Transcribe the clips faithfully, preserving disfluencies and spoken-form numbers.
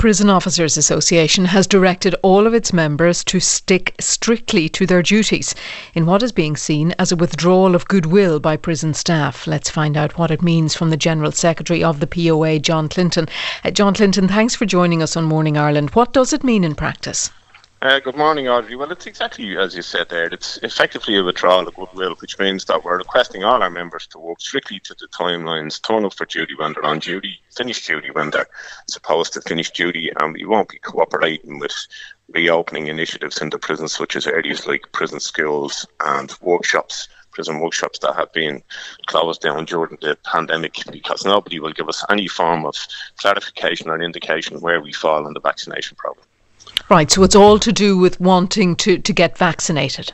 Prison Officers Association has directed all of its members to stick strictly to their duties in what is being seen as a withdrawal of goodwill by prison staff. Let's find out what it means from the General Secretary of the P O A, John Clinton. Uh, John Clinton, thanks for joining us on Morning Ireland. What does it mean in practice? Uh, good morning, Audrey. Well, it's exactly as you said there. It's effectively a withdrawal of goodwill, which means that we're requesting all our members to work strictly to the timelines, turn up for duty when they're on duty, finish duty when they're supposed to finish duty, and we won't be cooperating with reopening initiatives in the prisons, such as areas like prison schools and workshops, prison workshops that have been closed down during the pandemic, because nobody will give us any form of clarification or indication where we fall in the vaccination programme. Right, so it's all to do with wanting to, to get vaccinated.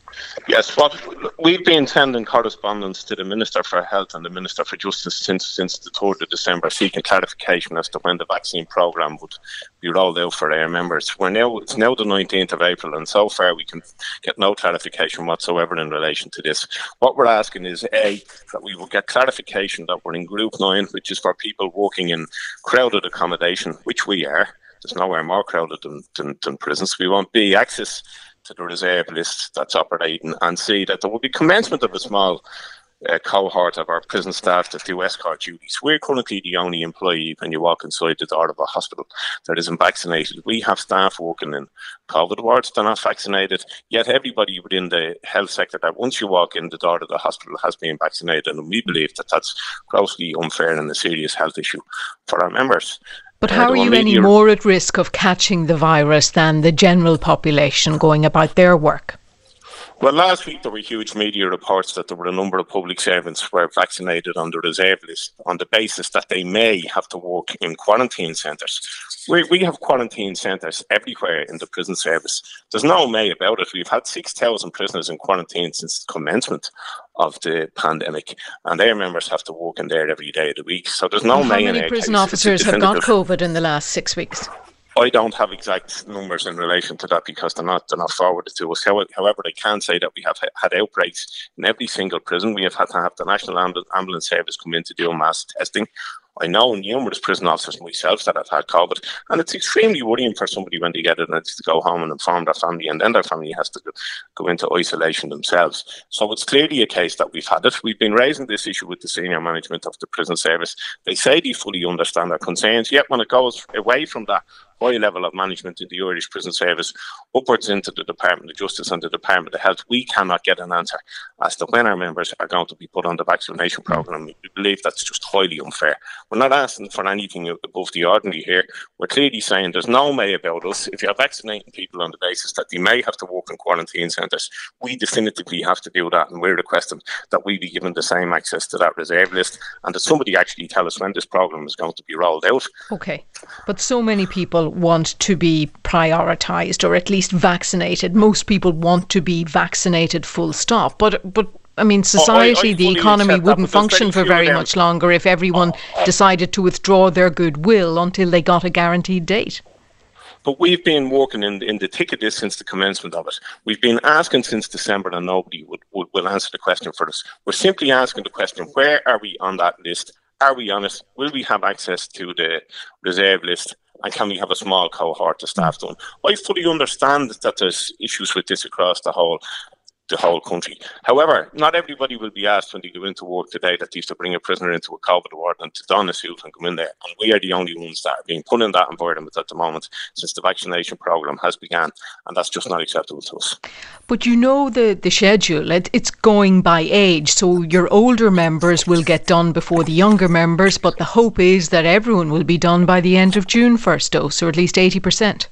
Yes, what we've been sending correspondence to the Minister for Health and the Minister for Justice since since the third of December, seeking clarification as to when the vaccine programme would be rolled out for our members. We're now it's now the nineteenth of April, and so far we can get no clarification whatsoever in relation to this. What we're asking is a that we will get clarification that we're in Group Nine, which is for people working in crowded accommodation, which we are. There's nowhere more crowded than, than, than prisons. We want B, access to the reserve list that's operating, and C, that there will be commencement of a small uh, cohort of our prison staff that do escort duties. We're currently the only employee when you walk inside the door of a hospital that isn't vaccinated. We have staff working in COVID wards, they're not vaccinated, yet everybody within the health sector that once you walk in the door of the hospital has been vaccinated, and we believe that that's grossly unfair and a serious health issue for our members. But how are you any more at risk of catching the virus than the general population going about their work? Well, last week there were huge media reports that there were a number of public servants who were vaccinated on the reserve list on the basis that they may have to work in quarantine centres. We, we have quarantine centres everywhere in the prison service. There's no may about it. We've had six thousand prisoners in quarantine since the commencement of the pandemic, and their members have to work in there every day of the week. So there's no and may in How many prison officers have got COVID in the last six weeks? I don't have exact numbers in relation to that because they're not they're not forwarded to us. However, I can say that we have had outbreaks in every single prison. We have had to have the National Ambulance Service come in to do mass testing. I know numerous prison officers myself that have had COVID, and it's extremely worrying for somebody when they get it and it's to go home and inform their family, and then their family has to go, go into isolation themselves. So it's clearly a case that we've had it. We've been raising this issue with the senior management of the prison service. They say they fully understand our concerns, yet when it goes away from that high level of management in the Irish Prison Service upwards into the Department of Justice and the Department of Health, we cannot get an answer as to when our members are going to be put on the vaccination programme. We believe that's just highly unfair. We're not asking for anything above the ordinary here. We're clearly saying there's no may about us. If you're vaccinating people on the basis that they may have to work in quarantine centres, we definitively have to do that, and we're requesting that we be given the same access to that reserve list, and that somebody actually tell us when this programme is going to be rolled out. Okay, but so many people want to be prioritised or at least vaccinated. Most people want to be vaccinated full stop, but but I mean society, oh, I, I the economy wouldn't function for very much longer if everyone oh. decided to withdraw their goodwill until they got a guaranteed date. But we've been working in, in the thick of this since the commencement of it. We've been asking since December, and nobody would, would, will answer the question for us. We're simply asking the question, where are we on that list? Are we on it? Will we have access to the reserve list? And can we have a small cohort of staff done? I fully understand that there's issues with this across the whole the whole country. However, not everybody will be asked when they go into work today that they used to bring a prisoner into a COVID ward and to don a suit and come in there. And we are the only ones that are being put in that environment at the moment since the vaccination programme has begun, and that's just not acceptable to us. But you know the, the schedule, it, it's going by age, so your older members will get done before the younger members, but the hope is that everyone will be done by the end of June first dose, or at least eighty percent.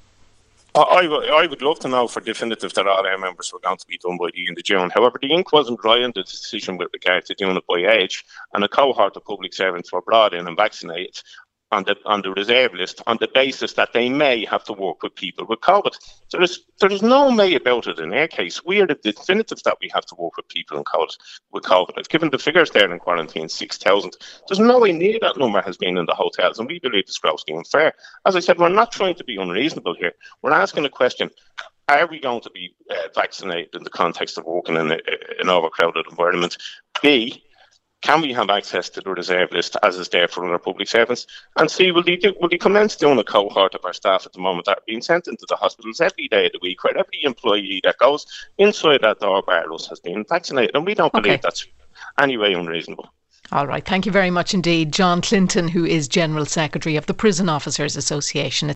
I, I would love to know for definitive that all our members were going to be done by the end of June. However, the ink wasn't dry on the decision with regard to doing it by age, and a cohort of public servants were brought in and vaccinated on the on the reserve list on the basis that they may have to work with people with COVID. There is there is no may about it in our case. We are the definitives that we have to work with people in COVID, with COVID. I've given the figures there in quarantine, six thousand. There's no way near that number has been in the hotels, and we believe it's grossly unfair. As I said, we're not trying to be unreasonable here. We're asking a question. Are we going to be uh, vaccinated in the context of working in a, an overcrowded environment? B, Can we have access to the reserve list as is there for other public servants? And see, will they, do, will they commence doing a cohort of our staff at the moment that are being sent into the hospitals every day of the week, where every employee that goes inside that door barrels has been vaccinated? And we don't believe okay. that's any way unreasonable. All right. Thank you very much indeed. John Clinton, who is General Secretary of the Prison Officers Association.